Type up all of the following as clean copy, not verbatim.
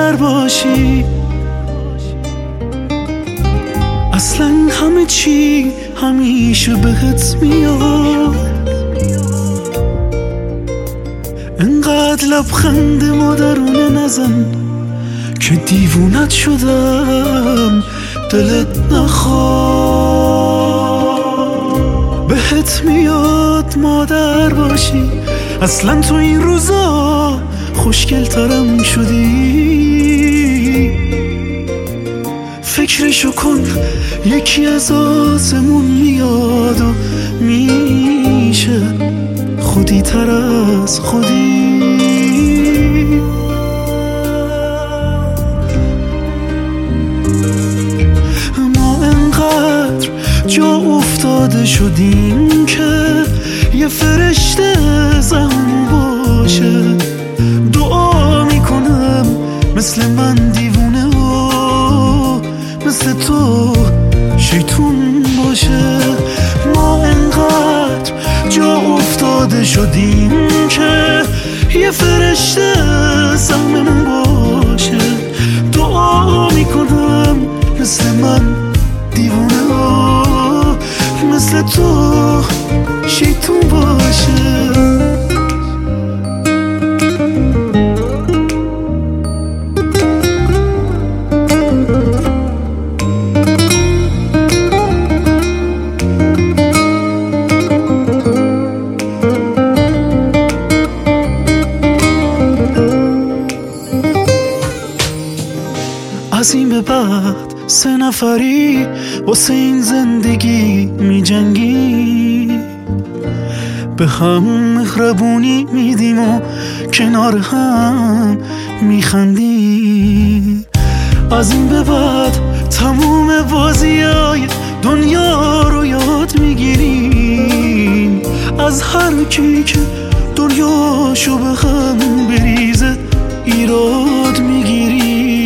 مادر باشی. اصلا همه چی همیشه بهت میاد. انقدر لبخند مادرونه نزن که دیوونت شدم، دلت نخواد. بهت میاد مادر باشی. اصلا تو این روزا خوشگل ترم شدی. فکرشو کن یکی از آسمون میاد و میشه خودی تر از خودی. ما انقدر جا افتاده شدیم که یه فرشته زمون باشه. دعا میکنم مثل من دیوونه و مثل تو شیطون باشه. ما انقدر جا افتاده شدیم که یه فرشته زمون باشه. دعا میکنم مثل من دیوونه و مثل تو شیطون باشه. از این به بعد 3 نفری واسه این زندگی می جنگی. به هم مهربونی میدیم و کنار هم میخندیم. از این به بعد تموم بازیای دنیا رو یاد میگیریم. از هر کی که دنیاشو به هم بریزه ایراد میگیریم.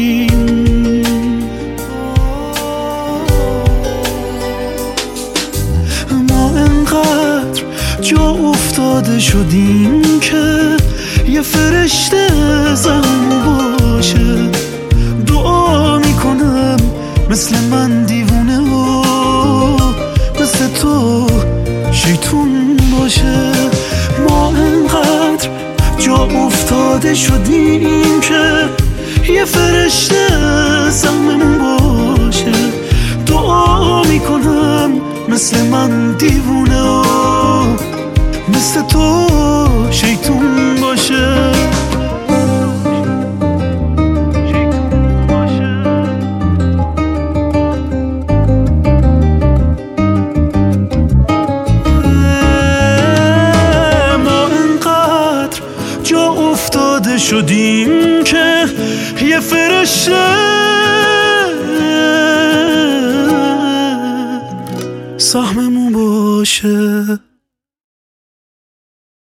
جا افتاده شدیم که یه فرشته زمون باشه. دعا میکنم مثل من دیوونه و مثل تو شیطون باشه. ما انقدر جا افتاده شدیم که یه فرشته زمون باشه. دعا میکنم مثل من دیوونه و مثل تو شیطون باشه. ما انقدر جا افتاده شدیم که یه فرشته سهممون باشه.